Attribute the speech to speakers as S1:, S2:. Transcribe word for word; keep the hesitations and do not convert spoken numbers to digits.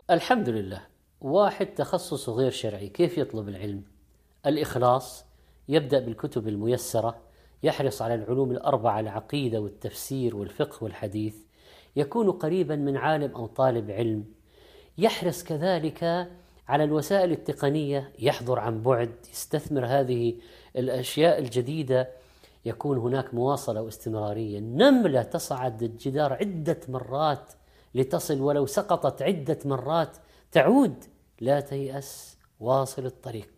S1: الحمد لله. واحد تخصصه غير شرعي كيف يطلب العلم؟ الإخلاص، يبدأ بالكتب الميسرة، يحرص على العلوم الأربعة: العقيدة والتفسير والفقه والحديث، يكون قريبا من عالم أو طالب علم، يحرص كذلك على الوسائل التقنية، يحضر عن بعد، يستثمر هذه الأشياء الجديدة، يكون هناك مواصلة واستمرارية. النملة تصعد الجدار عدة مرات لتصل، ولو سقطت عدة مرات تعود، لا تيأس، واصل الطريق.